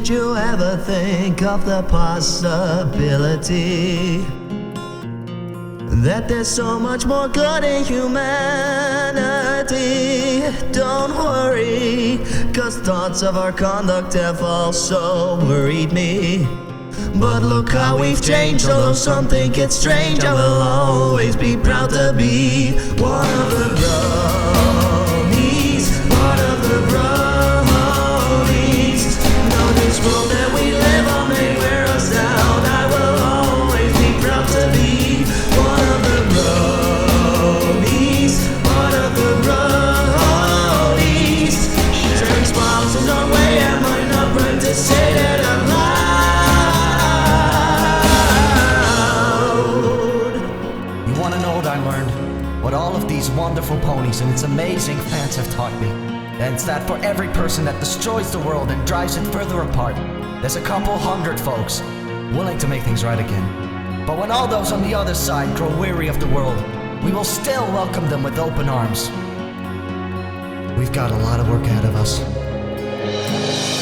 Did you ever think of the possibility that there's so much more good in humanity? Don't worry, 'cause thoughts of our conduct have also worried me. But look how we've changed, although some think it's strange, I will always be proud to be one of the bronies, one of the bronies. Know this world that we live on may wear us down, I will always be proud to be one of the bronies, one of the bronies. Sharing smiles in our way, am I not right to say that I'm loud? I learned what all of these wonderful ponies and its amazing fans have taught me. And it's that for every person that destroys the world and drives it further apart, there's a couple hundred folks willing to make things right again. But when all those on the other side grow weary of the world, we will still welcome them with open arms. We've got a lot of work ahead of us.